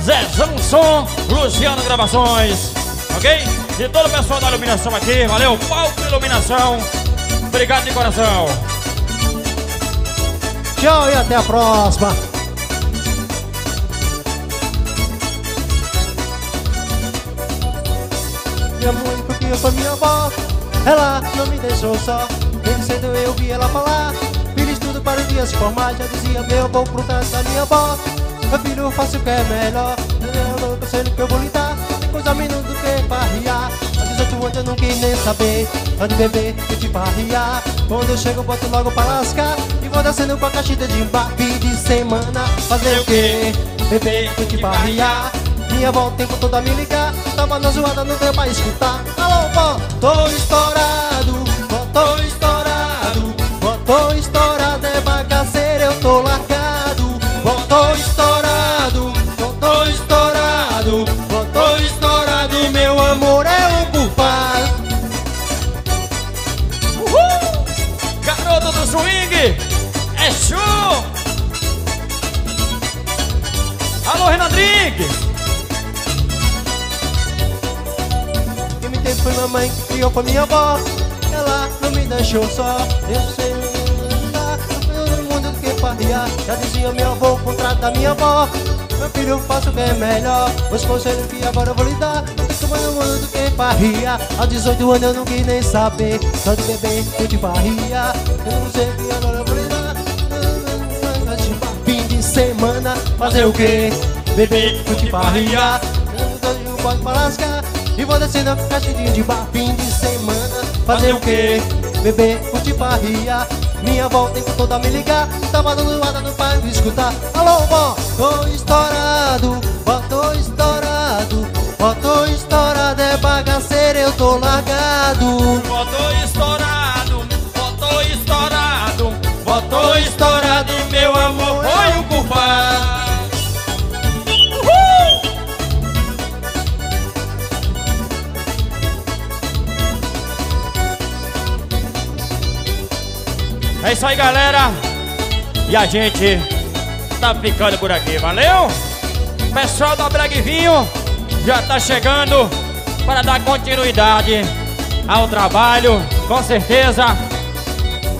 Zezão Som, Luciano Gravações, ok? E todo o pessoal da iluminação aqui, valeu, Palco Iluminação, obrigado de coração. Tchau e até a próxima. Minha mãe porque foi minha avó, ela não me deixou só. Desde cedo eu vi ela falar, fiz tudo para o dia se formar. Já dizia meu avô pro trás da minha avó: meu filho, faça o que é melhor. Eu não sei no que eu vou lhe dar, tem coisa menos do que barriar. Aos 18 anos eu não quis nem saber, pode beber e te barriar. Quando eu chego eu boto logo pra lascar e vou descendo com a caixinha de embarque de semana. Fazer o que? Beber e te barriar. Minha avó o tempo todo a me ligar, tava na zoada, não deu pra escutar. Alô, vó, tô estourado, vó, tô estourado, vó, tô estourado, é bagaceira, eu tô largado. Vó, tô estourado, vó, tô estourado, vó, tô estourado, meu amor é o culpado. Uhul! Garoto do swing, é show! Alô, Renan Drink! Foi mamãe que criou, foi minha avó, ela não me deixou só. Eu sei andar no mundo do que farriar. Já dizia meu avô, o contrato da minha avó: meu filho, faça o que é melhor. Os conselhos que agora eu vou lhe dar, não fico mais no mundo do que farriar. Aos 18 anos eu não quis nem saber, só de beber eu te farria. Eu não sei o que agora eu vou lhe dar. Fim de semana, fazer o que? Beber eu te farria. Eu não pode pra lascar e vou descendo a caixinha de bar. Fim de semana, fazer o que? Beber, curtir barria. Minha avó o tempo todo a me ligar, tava dando nada no pai de escutar. Alô, vó, tô estourado, vó, tô estourado, vó, tô estourado, é bagaceira, eu tô largado. Vó, tô estourado, vó, tô estourado, vó, tô estourado, meu amor foi o culpado. É isso aí, galera. E a gente tá ficando por aqui, valeu? O pessoal da Brega Vinho já tá chegando para dar continuidade ao trabalho, com certeza.